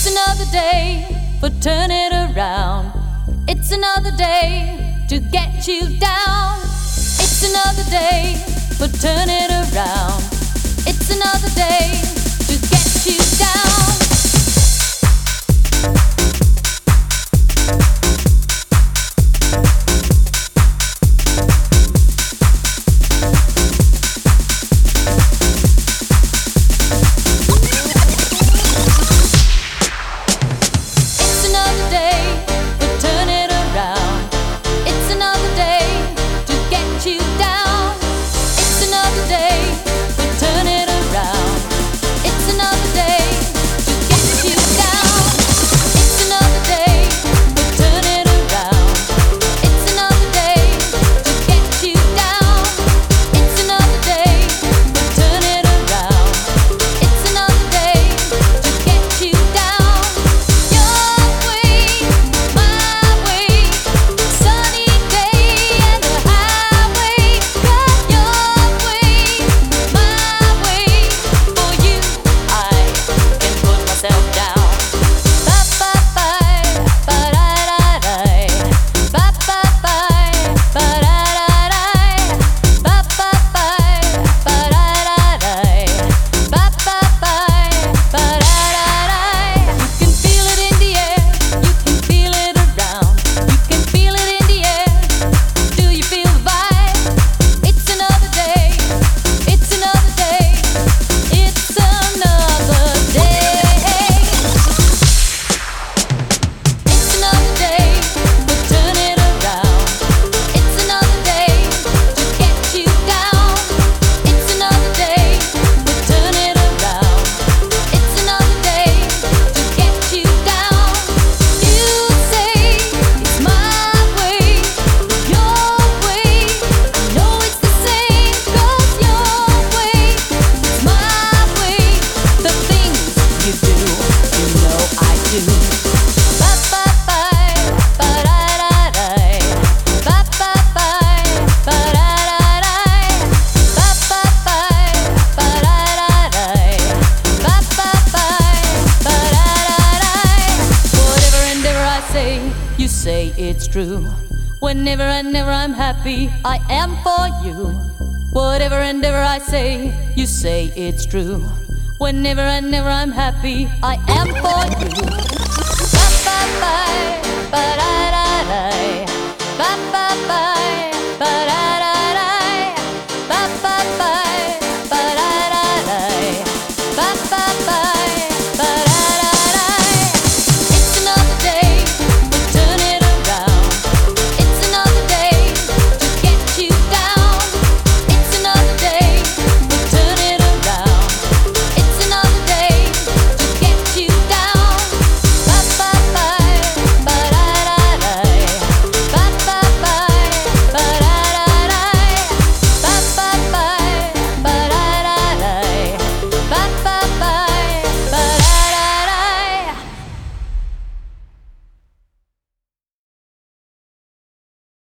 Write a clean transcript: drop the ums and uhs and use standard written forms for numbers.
another day for turn it around. It's another day to get you down. It's another day for turn it around. It's another day to get you down. You say it's true. Whenever and ever I'm happy, I am for you. Whatever and ever I say, you say it's true. Whenever and ever I'm happy, I am for you. Ba ba ba, ba da da da, ba ba.